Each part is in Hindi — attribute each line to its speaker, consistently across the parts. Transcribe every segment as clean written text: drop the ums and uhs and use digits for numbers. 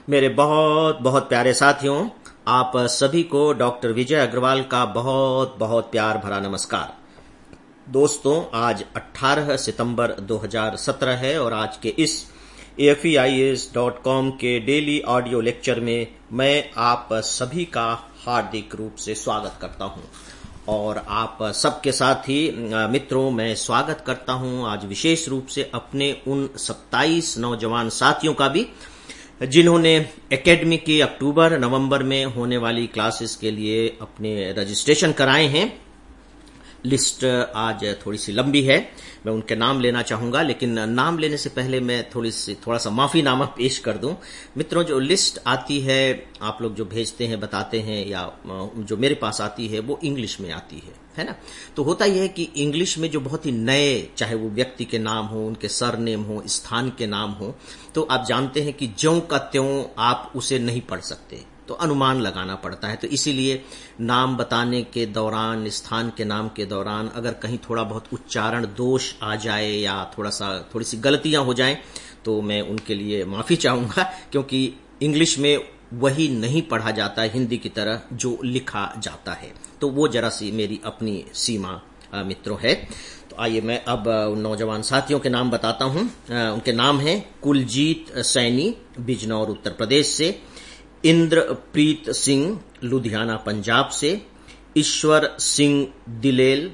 Speaker 1: मेरे बहुत बहुत प्यारे साथियों, आप सभी को डॉक्टर विजय अग्रवाल का बहुत बहुत प्यार भरा नमस्कार। दोस्तों, आज 18 सितंबर 2017 है और आज के इस AFEIAS.com के डेली ऑडियो लेक्चर में मैं आप सभी का हार्दिक रूप से स्वागत करता हूं। और आप सबके साथ ही मित्रों, मैं स्वागत करता हूं आज विशेष रूप से अपने उन 27 नौजवान साथियों का भी जिन्होंने एकेडमी की अक्टूबर नवंबर में होने वाली क्लासेस के लिए अपने रजिस्ट्रेशन कराए हैं। लिस्ट आज थोड़ी सी लंबी है, मैं उनके नाम लेना चाहूंगा, लेकिन नाम लेने से पहले मैं थोड़ा सा माफीनामा पेश कर दूं। मित्रों, जो लिस्ट आती है, आप लोग जो भेजते हैं, बताते हैं, या जो मेरे पास आती है वो इंग्लिश में आती है ना। तो होता यह है कि इंग्लिश में जो बहुत ही नए, चाहे वो व्यक्ति के नाम हो, उनके सरनेम हो, स्थान के नाम हो, तो आप जानते हैं कि ज्यों का त्यों आप उसे नहीं पढ़ सकते, तो अनुमान लगाना पड़ता है। तो इसीलिए नाम बताने के दौरान, स्थान के नाम के दौरान अगर कहीं थोड़ा बहुत उच्चारण दोष आ जाए या थोड़ी सी गलतियां हो जाएं, तो मैं उनके लिए माफी चाहूंगा, क्योंकि इंग्लिश में वही नहीं पढ़ा जाता हिंदी की तरह जो लिखा जाता है। तो वो जरा सी मेरी अपनी सीमा मित्रों है। तो आइए मैं अब नौजवान साथियों के नाम बताता हूं। उनके नाम हैं कुलजीत सैनी, बिजनौर उत्तर प्रदेश से; इंद्रप्रीत सिंह, लुधियाना पंजाब से; ईश्वर सिंह दिलेल,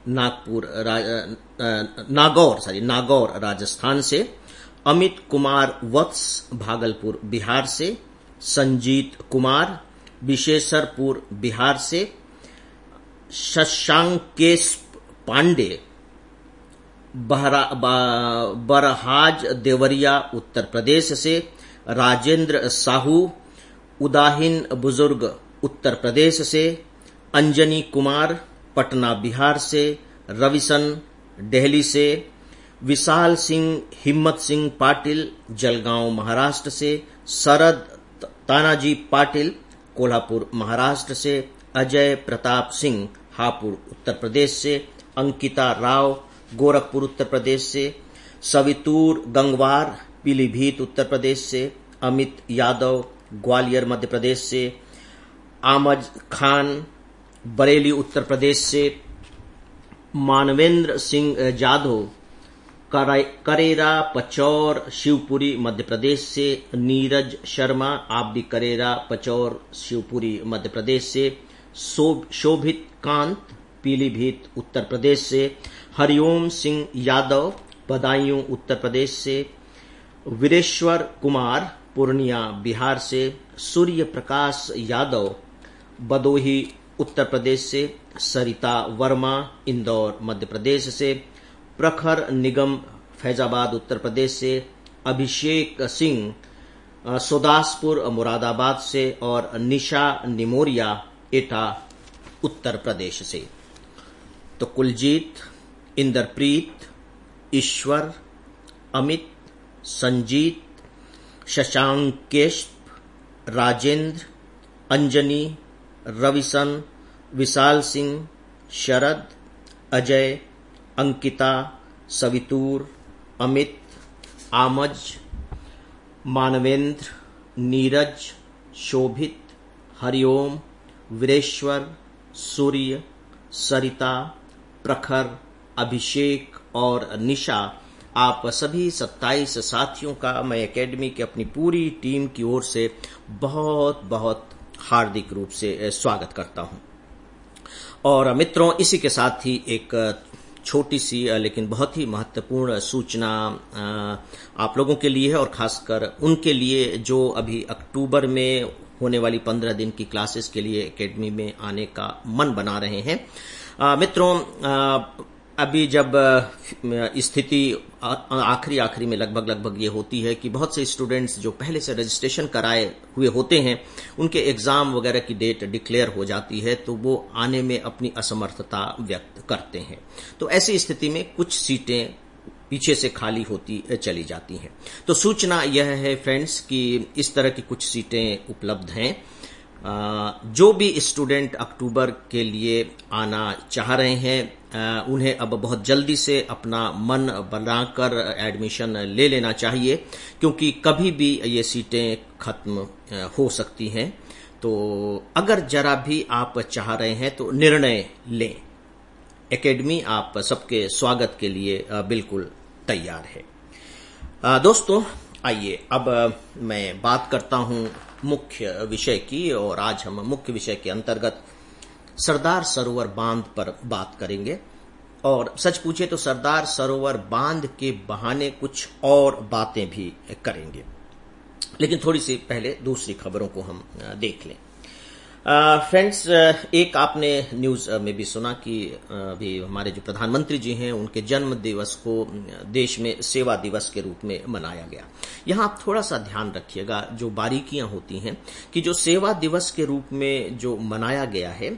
Speaker 1: नागौर राजस्थान से; अमित कुमार वत्स, भागलपुर बिहार से; संजीत कुमार, विशेषरपुर बिहार से; शशांकेश पांडे, बरहाज देवरिया उत्तर प्रदेश से; राजेंद्र साहू, उदाहीन बुजुर्ग उत्तर प्रदेश से; अंजनी कुमार, पटना बिहार से; रविसन, दिल्ली से; विशाल सिंह, हिम्मत सिंह पाटिल, जलगांव महाराष्ट्र से; शरद तानाजी पाटिल, कोल्हापुर महाराष्ट्र से; अजय प्रताप सिंह, हापुड़ उत्तर प्रदेश से; अंकिता राव, गोरखपुर उत्तर प्रदेश से; सवितूर गंगवार, पीलीभीत उत्तर प्रदेश से; अमित यादव, ग्वालियर मध्य प्रदेश से; आमज खान, बरेली उत्तर प्रदेश से; मानवेंद्र सिंह जाधव, करेरा पचौर, शिवपुरी मध्य प्रदेश से; नीरज शर्मा, आप भी करेरा पचौर, शिवपुरी मध्य प्रदेश से; शोभित कांत, पीलीभीत उत्तर प्रदेश से; हरिओम सिंह यादव, बदायूं उत्तर प्रदेश से; वीरेश्वर कुमार, पूर्णिया बिहार से; सूर्य प्रकाश यादव, बदोही उत्तर प्रदेश से; सरिता वर्मा, इंदौर मध्य प्रदेश से; प्रखर निगम, फैजाबाद उत्तर प्रदेश से; अभिषेक सिंह, सोदासपुर मुरादाबाद से; और निशा निमोरिया, एटा उत्तर प्रदेश से। तो कुलजीत, इंद्रप्रीत, ईश्वर, अमित, संजीत, शशांकेश, राजेंद्र, अंजनी, रविसन, विशाल सिंह, शरद, अजय, अंकिता, सवितूर, अमित, आमज, मानवेंद्र, नीरज, शोभित, हरिओम, वीरेश्वर, सूर्य, सरिता, प्रखर, अभिषेक और निशा, आप सभी 27 साथियों का मैं एकेडमी की अपनी पूरी टीम की ओर से बहुत बहुत हार्दिक रूप से स्वागत करता हूं। और मित्रों, इसी के साथ ही एक छोटी सी लेकिन बहुत ही महत्वपूर्ण सूचना आप लोगों के लिए है, और खासकर उनके लिए जो अभी अक्टूबर में होने वाली 15 दिन की क्लासेस के लिए एकेडमी में आने का मन बना रहे हैं। मित्रों, अभी जब स्थिति आखिरी में लगभग ये होती है कि बहुत से स्टूडेंट्स जो पहले से रजिस्ट्रेशन कराए हुए होते हैं, उनके एग्जाम वगैरह की डेट डिक्लेयर हो जाती है, तो वो आने में अपनी असमर्थता व्यक्त करते हैं। तो ऐसी स्थिति में कुछ सीटें पीछे से खाली होती चली जाती हैं। तो सूचना यह है फ्रेंड्स कि इस तरह की कुछ सीटें उपलब्ध हैं। जो भी स्टूडेंट अक्टूबर के लिए आना चाह रहे हैं उन्हें अब बहुत जल्दी से अपना मन बनाकर एडमिशन ले लेना चाहिए, क्योंकि कभी भी ये सीटें खत्म हो सकती हैं। तो अगर जरा भी आप चाह रहे हैं तो निर्णय लें। एकेडमी आप सबके स्वागत के लिए बिल्कुल तैयार है। दोस्तों, आइए अब मैं बात करता हूं मुख्य विषय की, और आज हम मुख्य विषय के अंतर्गत सरदार सरोवर बांध पर बात करेंगे। और सच पूछे तो सरदार सरोवर बांध के बहाने कुछ और बातें भी करेंगे, लेकिन थोड़ी सी पहले दूसरी खबरों को हम देख लें। फ्रेंड्स, एक आपने न्यूज में भी सुना कि अभी हमारे जो प्रधानमंत्री जी हैं उनके जन्म दिवस को देश में सेवा दिवस के रूप में मनाया गया। यहां आप थोड़ा सा ध्यान रखिएगा, जो बारीकियां होती हैं कि जो सेवा दिवस के रूप में जो मनाया गया है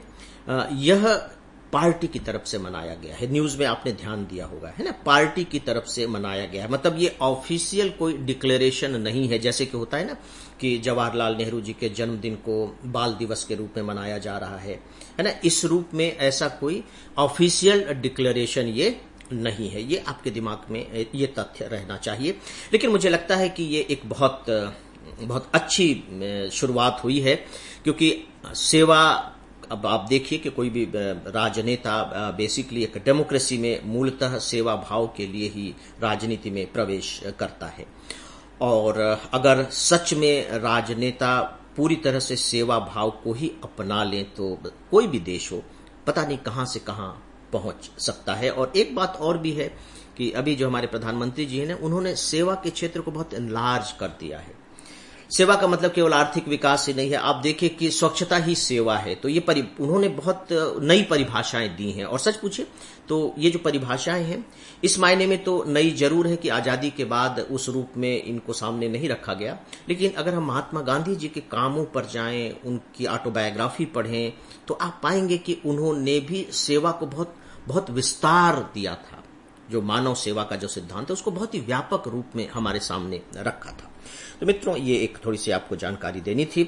Speaker 1: यह पार्टी की तरफ से मनाया गया है। न्यूज में आपने ध्यान दिया होगा, है ना, पार्टी की तरफ से मनाया गया है। मतलब ये ऑफिशियल कोई डिक्लेरेशन नहीं है, जैसे कि होता है ना कि जवाहरलाल नेहरू जी के जन्मदिन को बाल दिवस के रूप में मनाया जा रहा है ना। इस रूप में ऐसा कोई ऑफिशियल डिक्लेरेशन ये नहीं है। ये आपके दिमाग में ये तथ्य रहना चाहिए। लेकिन मुझे लगता है कि ये एक बहुत अच्छी शुरुआत हुई है, क्योंकि सेवा, अब आप देखिए कि कोई भी राजनेता बेसिकली एक डेमोक्रेसी में मूलतः सेवा भाव के लिए ही राजनीति में प्रवेश करता है। और अगर सच में राजनेता पूरी तरह से सेवा भाव को ही अपना लें तो कोई भी देश हो पता नहीं कहां से कहां पहुंच सकता है। और एक बात और भी है कि अभी जो हमारे प्रधानमंत्री जी हैं उन्होंने सेवा के क्षेत्र को बहुत एनलार्ज कर दिया है। सेवा का मतलब केवल आर्थिक विकास ही नहीं है। आप देखिए कि स्वच्छता ही सेवा है, तो ये उन्होंने बहुत नई परिभाषाएं दी हैं। और सच पूछे तो ये जो परिभाषाएं हैं इस मायने में तो नई जरूर है कि आजादी के बाद उस रूप में इनको सामने नहीं रखा गया। लेकिन अगर हम महात्मा गांधी जी के कामों पर जाएं, उनकी ऑटोबायोग्राफी पढ़ें, तो आप पाएंगे कि उन्होंने भी सेवा को बहुत विस्तार दिया था। जो मानव सेवा का जो सिद्धांत है उसको बहुत ही व्यापक रूप में हमारे सामने रखा था। तो मित्रों, ये एक थोड़ी सी आपको जानकारी देनी थी।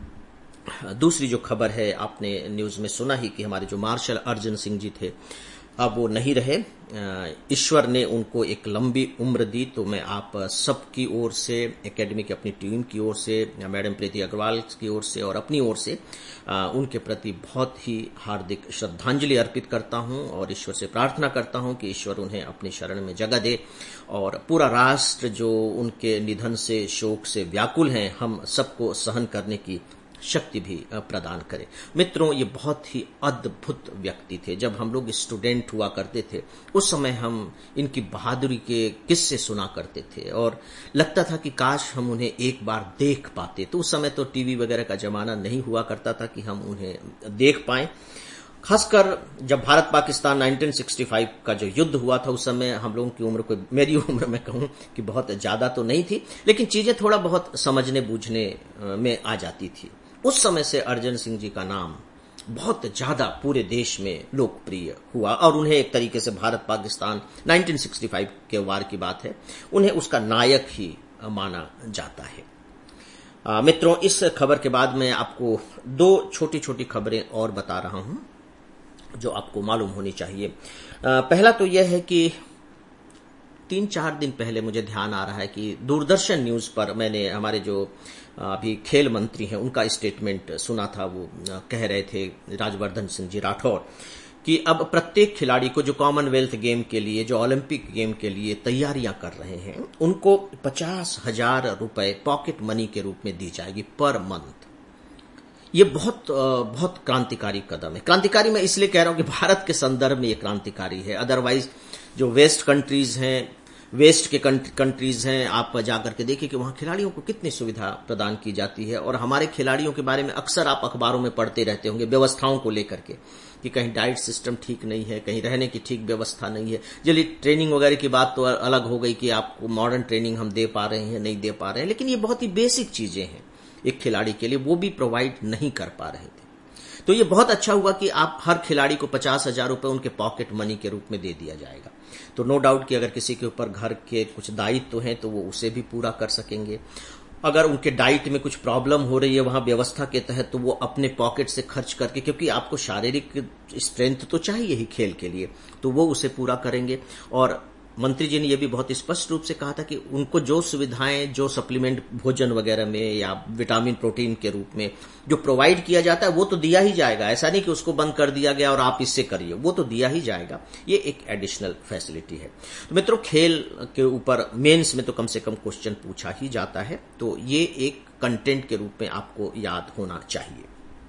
Speaker 1: दूसरी जो खबर है, आपने न्यूज में सुना ही कि हमारे जो मार्शल अर्जुन सिंह जी थे अब वो नहीं रहे। ईश्वर ने उनको एक लंबी उम्र दी। तो मैं आप सबकी ओर से, एकेडमी की अपनी टीम की ओर से, मैडम प्रीति अग्रवाल की ओर से और अपनी ओर से उनके प्रति बहुत ही हार्दिक श्रद्धांजलि अर्पित करता हूं और ईश्वर से प्रार्थना करता हूं कि ईश्वर उन्हें अपनी शरण में जगह दे और पूरा राष्ट्र जो उनके निधन से शोक से व्याकुल हैं, हम सबको सहन करने की शक्ति भी प्रदान करे। मित्रों, ये बहुत ही अद्भुत व्यक्ति थे। जब हम लोग स्टूडेंट हुआ करते थे उस समय हम इनकी बहादुरी के किस्से सुना करते थे और लगता था कि काश हम उन्हें एक बार देख पाते। तो उस समय तो टीवी वगैरह का जमाना नहीं हुआ करता था कि हम उन्हें देख पाएं। खासकर जब भारत पाकिस्तान 1965 का जो युद्ध हुआ था उस समय हम लोगों की उम्र, कोई मेरी उम्र मैं कहूं कि बहुत ज्यादा तो नहीं थी, लेकिन चीजें थोड़ा बहुत समझने बूझने में आ जाती थी। उस समय से अर्जन सिंह जी का नाम बहुत ज्यादा पूरे देश में लोकप्रिय हुआ और उन्हें एक तरीके से भारत पाकिस्तान 1965 के वार की बात है, उन्हें उसका नायक ही माना जाता है। मित्रों, इस खबर के बाद मैं आपको दो छोटी छोटी खबरें और बता रहा हूं जो आपको मालूम होनी चाहिए। पहला तो यह है कि 3-4 दिन पहले मुझे ध्यान आ रहा है कि दूरदर्शन न्यूज पर मैंने हमारे जो अभी खेल मंत्री हैं उनका स्टेटमेंट सुना था। वो कह रहे थे, राज्यवर्धन सिंह जी राठौर, कि अब प्रत्येक खिलाड़ी को जो कॉमनवेल्थ गेम के लिए, जो ओलंपिक गेम के लिए तैयारियां कर रहे हैं, उनको 50,000 रुपए पॉकेट मनी के रूप में दी जाएगी पर मंथ। ये बहुत क्रांतिकारी कदम है। क्रांतिकारी मैं इसलिए कह रहा हूं कि भारत के संदर्भ में ये क्रांतिकारी है। अदरवाइज जो वेस्ट कंट्रीज हैं, वेस्ट के कंट्रीज हैं, आप जाकर के देखिए कि वहां खिलाड़ियों को कितनी सुविधा प्रदान की जाती है। और हमारे खिलाड़ियों के बारे में अक्सर आप अखबारों में पढ़ते रहते होंगे व्यवस्थाओं को लेकर के कि कहीं डाइट सिस्टम ठीक नहीं है, कहीं रहने की ठीक व्यवस्था नहीं है। चलिए, ट्रेनिंग वगैरह की बात तो अलग हो गई कि आपको मॉडर्न ट्रेनिंग हम दे पा रहे हैं, नहीं दे पा रहे हैं, लेकिन ये बहुत ही बेसिक चीजें हैं एक खिलाड़ी के लिए, वो भी प्रोवाइड नहीं कर पा रहे थे। तो ये बहुत अच्छा हुआ कि आप हर खिलाड़ी को 50,000 रुपए उनके पॉकेट मनी के रूप में दे दिया जाएगा। तो नो डाउट कि अगर किसी के ऊपर घर के कुछ दायित्व हैं तो वो उसे भी पूरा कर सकेंगे। अगर उनके डाइट में कुछ प्रॉब्लम हो रही है वहां व्यवस्था के तहत, तो वो अपने पॉकेट से खर्च करके, क्योंकि आपको शारीरिक स्ट्रेंथ तो चाहिए ही खेल के लिए, तो वो उसे पूरा करेंगे। और मंत्री जी ने यह भी बहुत स्पष्ट रूप से कहा था कि उनको जो सुविधाएं, जो सप्लीमेंट भोजन वगैरह में या विटामिन प्रोटीन के रूप में जो प्रोवाइड किया जाता है वो तो दिया ही जाएगा। ऐसा नहीं कि उसको बंद कर दिया गया और आप इससे करिए, वो तो दिया ही जाएगा। ये एक एडिशनल फैसिलिटी है। तो मित्रों, खेल के ऊपर मेंस में तो कम से कम क्वेश्चन पूछा ही जाता है, तो ये एक कंटेंट के रूप में आपको याद होना चाहिए।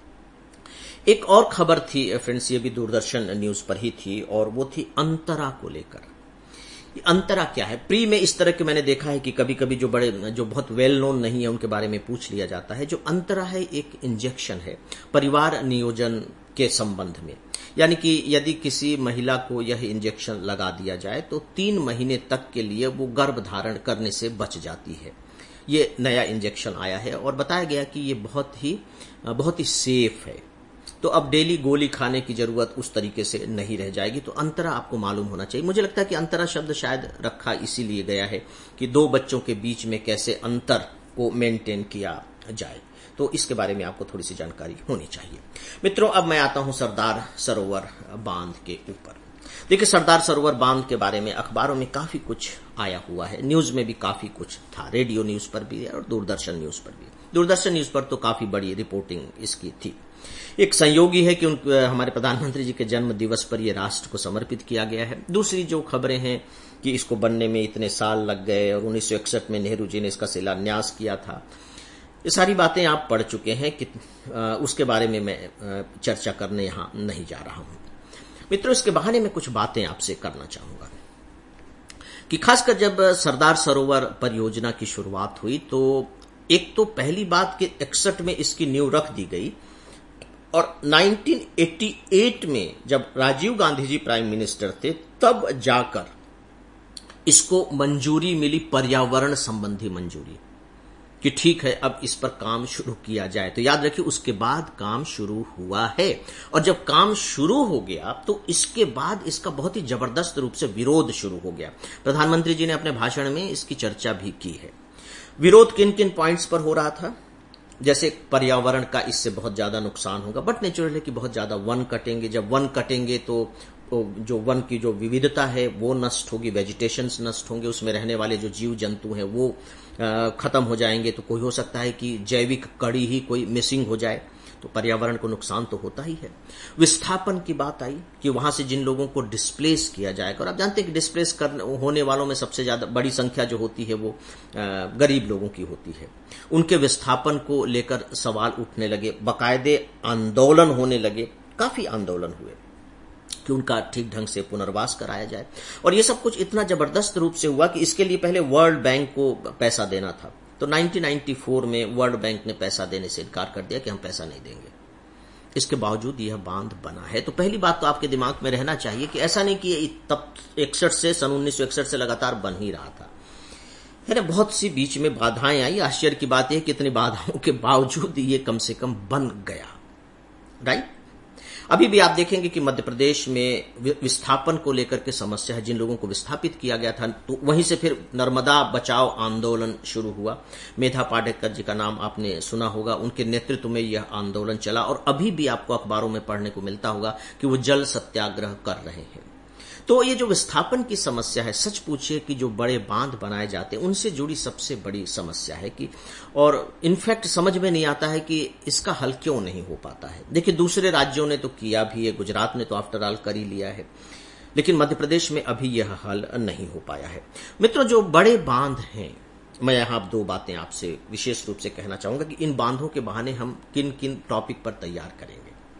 Speaker 1: एक और खबर थी फ्रेंड्स, ये भी दूरदर्शन न्यूज पर ही थी, और वो थी अंतरा को लेकर। अंतरा क्या है? प्री में इस तरह के मैंने देखा है कि कभी कभी जो बहुत वेल नोन नहीं है उनके बारे में पूछ लिया जाता है। जो अंतरा है एक इंजेक्शन है परिवार नियोजन के संबंध में, यानी कि यदि किसी महिला को यह इंजेक्शन लगा दिया जाए तो 3 महीने तक के लिए वो गर्भ धारण करने से बच जाती है। ये नया इंजेक्शन आया है और बताया गया कि ये बहुत ही सेफ है। तो अब डेली गोली खाने की जरूरत उस तरीके से नहीं रह जाएगी। तो अंतरा आपको मालूम होना चाहिए। मुझे लगता है कि अंतरा शब्द शायद रखा इसीलिए गया है कि 2 बच्चों के बीच में कैसे अंतर को मेंटेन किया जाए, तो इसके बारे में आपको थोड़ी सी जानकारी होनी चाहिए। मित्रों, अब मैं आता हूं सरदार सरोवर बांध के ऊपर। देखिए, सरदार सरोवर बांध के बारे में अखबारों में काफी कुछ आया हुआ है, न्यूज में भी काफी कुछ था, रेडियो न्यूज पर भी और दूरदर्शन न्यूज पर भी। दूरदर्शन न्यूज पर तो काफी बड़ी रिपोर्टिंग इसकी थी। एक संयोगी है कि हमारे प्रधानमंत्री जी के जन्म दिवस पर यह राष्ट्र को समर्पित किया गया है। दूसरी जो खबरें हैं कि इसको बनने में इतने साल लग गए और 1961 में नेहरू जी ने इसका शिलान्यास किया था, ये सारी बातें आप पढ़ चुके हैं कि उसके बारे में मैं चर्चा करने यहां नहीं जा रहा हूं। मित्रों, इसके बहाने में कुछ बातें आपसे करना चाहूंगा कि खासकर जब सरदार सरोवर परियोजना की शुरुआत हुई तो एक तो पहली बात कि 61 में इसकी नींव रख दी गई और 1988 में जब राजीव गांधी जी प्राइम मिनिस्टर थे तब जाकर इसको मंजूरी मिली, पर्यावरण संबंधी मंजूरी, कि ठीक है अब इस पर काम शुरू किया जाए। तो याद रखिए उसके बाद काम शुरू हुआ है, और जब काम शुरू हो गया तो इसके बाद इसका बहुत ही जबरदस्त रूप से विरोध शुरू हो गया। प्रधानमंत्री जी ने अपने भाषण में इसकी चर्चा भी की है। विरोध किन किन पॉइंट्स पर हो रहा था? जैसे पर्यावरण का इससे बहुत ज्यादा नुकसान होगा, बट नेचुरल है कि बहुत ज्यादा वन कटेंगे। जब वन कटेंगे तो जो वन की जो विविधता है वो नष्ट होगी, वेजिटेशंस नष्ट होंगे, उसमें रहने वाले जो जीव जंतु हैं वो खत्म हो जाएंगे। तो कोई हो सकता है कि जैविक कड़ी ही कोई मिसिंग हो जाए, तो पर्यावरण को नुकसान तो होता ही है। विस्थापन की बात आई कि वहां से जिन लोगों को डिस्प्लेस किया जाएगा, और आप जानते हैं कि डिस्प्लेस होने वालों में सबसे ज्यादा बड़ी संख्या जो होती है वो गरीब लोगों की होती है। उनके विस्थापन को लेकर सवाल उठने लगे, बाकायदे आंदोलन होने लगे, काफी आंदोलन हुए कि उनका ठीक ढंग से पुनर्वास कराया जाए। और ये सब कुछ इतना जबरदस्त रूप से हुआ कि इसके लिए पहले वर्ल्ड बैंक को पैसा देना था। तो 1994 में वर्ल्ड बैंक ने पैसा देने से इनकार कर दिया कि हम पैसा नहीं देंगे। इसके बावजूद यह बांध बना है। तो पहली बात तो आपके दिमाग में रहना चाहिए कि ऐसा नहीं कि तब 61 से सन 1961 से लगातार बन ही रहा था, है ना। बहुत सी बीच में बाधाएं आई। आश्चर्य की बात यह कि इतनी बाधाओं के बावजूद ये कम से कम बन गया, राइट। अभी भी आप देखेंगे कि मध्य प्रदेश में विस्थापन को लेकर के समस्या है। जिन लोगों को विस्थापित किया गया था, तो वहीं से फिर नर्मदा बचाओ आंदोलन शुरू हुआ। मेधा पाटेकर जी का नाम आपने सुना होगा, उनके नेतृत्व में यह आंदोलन चला और अभी भी आपको अखबारों में पढ़ने को मिलता होगा कि वो जल सत्याग्रह कर रहे हैं। तो ये जो विस्थापन की समस्या है, सच पूछिए कि जो बड़े बांध बनाए जाते हैं उनसे जुड़ी सबसे बड़ी समस्या है कि, और इनफैक्ट समझ में नहीं आता है कि इसका हल क्यों नहीं हो पाता है। देखिए, दूसरे राज्यों ने तो किया भी है, गुजरात ने तो आफ्टर ऑल कर ही लिया है, लेकिन मध्य प्रदेश में अभी यह हल नहीं हो पाया है। मित्रों, जो बड़े बांध हैं, मैं यहां 2 बातें आपसे विशेष रूप से कहना चाहूंगा कि इन बांधों के बहाने हम किन किन टॉपिक पर तैयार करेंगे।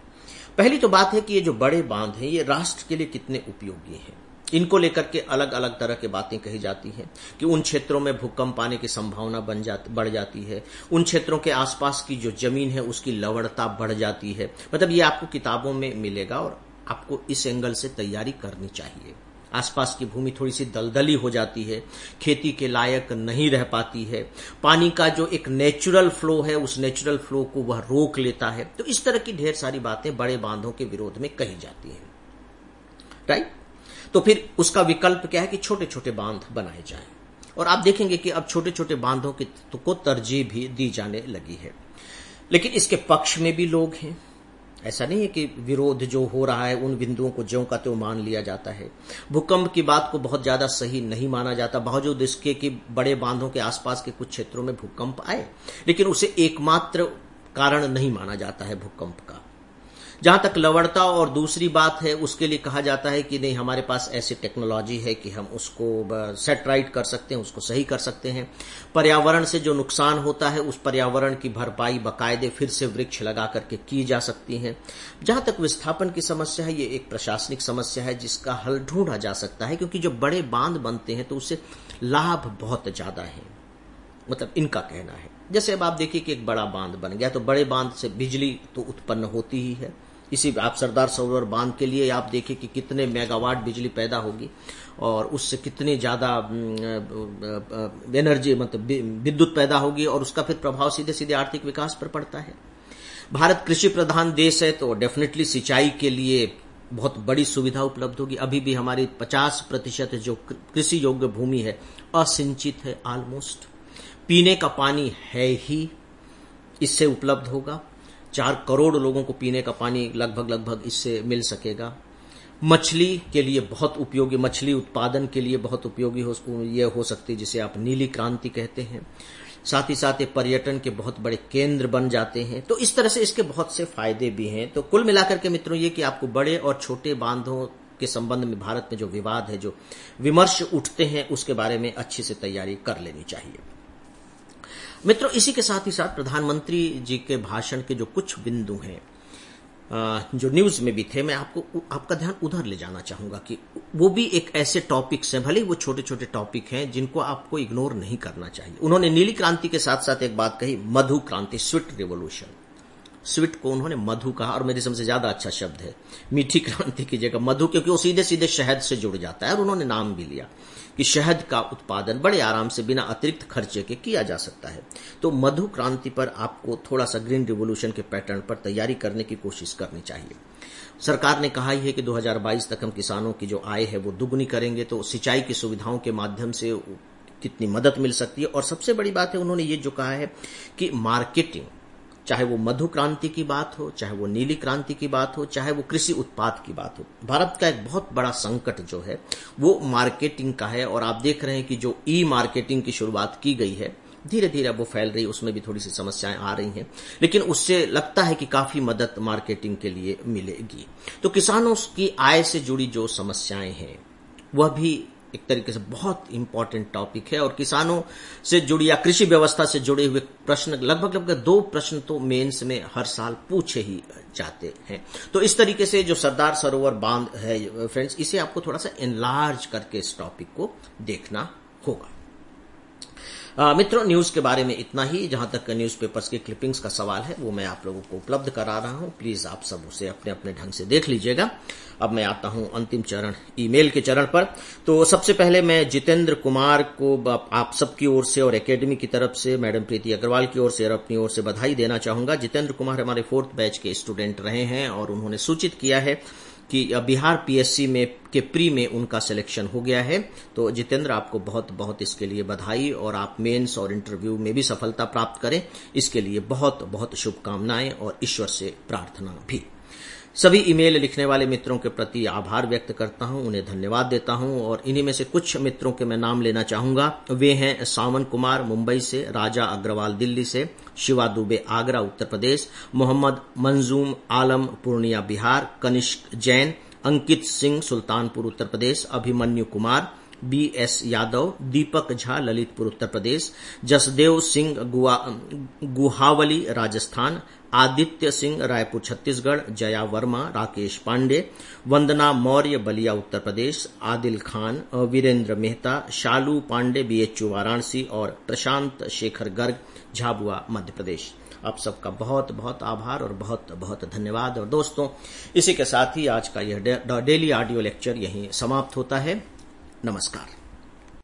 Speaker 1: पहली तो बात है कि ये जो बड़े बांध हैं ये राष्ट्र के लिए कितने उपयोगी हैं। इनको लेकर के अलग अलग तरह की बातें कही जाती हैं कि उन क्षेत्रों में भूकंप आने की संभावना बढ़ जाती है, उन क्षेत्रों के आसपास की जो जमीन है उसकी लवणता बढ़ जाती है। मतलब ये आपको किताबों में मिलेगा और आपको इस एंगल से तैयारी करनी चाहिए। आसपास की भूमि थोड़ी सी दलदली हो जाती है, खेती के लायक नहीं रह पाती है, पानी का जो एक नेचुरल फ्लो है उस नेचुरल फ्लो को वह रोक लेता है। तो इस तरह की ढेर सारी बातें बड़े बांधों के विरोध में कही जाती हैं, राइट। तो फिर उसका विकल्प क्या है कि छोटे छोटे बांध बनाए जाएं। और आप देखेंगे कि अब छोटे छोटे बांधों को तरजीह भी दी जाने लगी है। लेकिन इसके पक्ष में भी लोग हैं। ऐसा नहीं है कि विरोध जो हो रहा है उन बिंदुओं को ज्यों का त्यों मान लिया जाता है। भूकंप की बात को बहुत ज्यादा सही नहीं माना जाता, बावजूद इसके कि बड़े बांधों के आसपास के कुछ क्षेत्रों में भूकंप आए, लेकिन उसे एकमात्र कारण नहीं माना जाता है भूकंप का। जहां तक लवणता और दूसरी बात है, उसके लिए कहा जाता है कि नहीं, हमारे पास ऐसी टेक्नोलॉजी है कि हम उसको सेट राइट कर सकते हैं, उसको सही कर सकते हैं। पर्यावरण से जो नुकसान होता है उस पर्यावरण की भरपाई बाकायदे फिर से वृक्ष लगा करके की जा सकती है। जहां तक विस्थापन की समस्या है, ये एक प्रशासनिक समस्या है जिसका हल ढूंढा जा सकता है, क्योंकि जो बड़े बांध बनते हैं तो उससे लाभ बहुत ज्यादा है, मतलब इनका कहना है। जैसे अब आप देखिए कि एक बड़ा बांध बन गया तो बड़े बांध से बिजली तो उत्पन्न होती ही है। इसी आप सरदार सरोवर बांध के लिए आप देखिए कि कितने मेगावाट बिजली पैदा होगी और उससे कितनी ज्यादा एनर्जी, मतलब विद्युत पैदा होगी, और उसका फिर प्रभाव सीधे सीधे आर्थिक विकास पर पड़ता है। भारत कृषि प्रधान देश है तो डेफिनेटली सिंचाई के लिए बहुत बड़ी सुविधा उपलब्ध होगी। अभी भी हमारी 50% जो कृषि योग्य भूमि है असिंचित है ऑलमोस्ट। पीने का पानी है ही, इससे उपलब्ध होगा। 4 करोड़ लोगों को पीने का पानी लगभग इससे मिल सकेगा। मछली के लिए बहुत उपयोगी, मछली उत्पादन के लिए बहुत उपयोगी ये हो सकती है, जिसे आप नीली क्रांति कहते हैं। साथ ही साथ ये पर्यटन के बहुत बड़े केंद्र बन जाते हैं। तो इस तरह से इसके बहुत से फायदे भी हैं। तो कुल मिलाकर के मित्रों, ये कि आपको बड़े और छोटे बांधों के संबंध में भारत में जो विवाद है, जो विमर्श उठते हैं, उसके बारे में अच्छी से तैयारी कर लेनी चाहिए। मित्रों, इसी के साथ ही साथ प्रधानमंत्री जी के भाषण के जो कुछ बिंदु हैं जो न्यूज में भी थे, मैं आपका ध्यान उधर ले जाना चाहूंगा कि वो भी एक ऐसे टॉपिक्स हैं, भले ही वो छोटे छोटे टॉपिक हैं, जिनको आपको इग्नोर नहीं करना चाहिए। उन्होंने नीली क्रांति के साथ साथ एक बात कही, मधु क्रांति, स्वीट रिवोल्यूशन। स्वीट को उन्होंने मधु कहा, और मेरी समझ से ज्यादा अच्छा शब्द है मीठी क्रांति की जगह मधु, क्योंकि वो सीधे सीधे शहद से जुड़ जाता है। और उन्होंने नाम भी लिया कि शहद का उत्पादन बड़े आराम से बिना अतिरिक्त खर्चे के किया जा सकता है। तो मधु क्रांति पर आपको थोड़ा सा ग्रीन रिवोल्यूशन के पैटर्न पर तैयारी करने की कोशिश करनी चाहिए। सरकार ने कहा ही है कि 2022 तक हम किसानों की जो आय है वो दुगनी करेंगे। तो सिंचाई की सुविधाओं के माध्यम से कितनी मदद मिल सकती है। और सबसे बड़ी बात है, उन्होंने ये जो कहा है कि मार्केटिंग, चाहे वो मधु क्रांति की बात हो, चाहे वो नीली क्रांति की बात हो, चाहे वो कृषि उत्पाद की बात हो, भारत का एक बहुत बड़ा संकट जो है वो मार्केटिंग का है। और आप देख रहे हैं कि जो ई मार्केटिंग की शुरुआत की गई है, धीरे धीरे वो फैल रही है, उसमें भी थोड़ी सी समस्याएं आ रही हैं, लेकिन उससे लगता है कि काफी मदद मार्केटिंग के लिए मिलेगी। तो किसानों की आय से जुड़ी जो समस्याएं हैं वह भी एक तरीके से बहुत इंपॉर्टेंट टॉपिक है। और किसानों से जुड़ी या कृषि व्यवस्था से जुड़े हुए प्रश्न, लगभग 2 प्रश्न तो मेंस में हर साल पूछे ही जाते हैं। तो इस तरीके से जो सरदार सरोवर बांध है फ्रेंड्स, इसे आपको थोड़ा सा एनलार्ज करके इस टॉपिक को देखना होगा। मित्रों, न्यूज के बारे में इतना ही। जहां तक न्यूज़पेपर्स के क्लिपिंग्स का सवाल है वो मैं आप लोगों को उपलब्ध करा रहा हूं, प्लीज आप सब उसे अपने अपने ढंग से देख लीजिएगा। अब मैं आता हूं अंतिम चरण, ईमेल के चरण पर। तो सबसे पहले मैं जितेंद्र कुमार को आप सबकी ओर से और एकेडमी की तरफ से, मैडम प्रीति अग्रवाल की ओर से और अपनी ओर से बधाई देना चाहूंगा। जितेंद्र कुमार हमारे 4th बैच के स्टूडेंट रहे हैं और उन्होंने सूचित किया है कि बिहार पीएससी में के प्री में उनका सिलेक्शन हो गया है। तो जितेंद्र, आपको बहुत बहुत इसके लिए बधाई, और आप मेंस और इंटरव्यू में भी सफलता प्राप्त करें, इसके लिए बहुत बहुत शुभकामनाएं और ईश्वर से प्रार्थना भी। सभी ईमेल लिखने वाले मित्रों के प्रति आभार व्यक्त करता हूं, उन्हें धन्यवाद देता हूं। और इन्हीं में से कुछ मित्रों के मैं नाम लेना चाहूंगा। वे हैं सावन कुमार मुंबई से, राजा अग्रवाल दिल्ली से, शिवा दुबे आगरा उत्तर प्रदेश, मोहम्मद मंजूम आलम पूर्णिया बिहार, कनिष्क जैन, अंकित सिंह सुल्तानपुर उत्तर प्रदेश, अभिमन्यु कुमार, BS यादव, दीपक झा ललितपुर उत्तर प्रदेश, जसदेव सिंह गुहावली राजस्थान, आदित्य सिंह रायपुर छत्तीसगढ़, जया वर्मा, राकेश पांडे, वंदना मौर्य बलिया उत्तर प्रदेश, आदिल खान, वीरेंद्र मेहता, शालू पांडे BHU वाराणसी और प्रशांत शेखर गर्ग झाबुआ मध्य प्रदेश। आप सबका बहुत बहुत आभार और बहुत बहुत धन्यवाद। और दोस्तों, इसी के साथ ही आज का यह डेली ऑडियो लेक्चर यहीं समाप्त होता है। नमस्कार।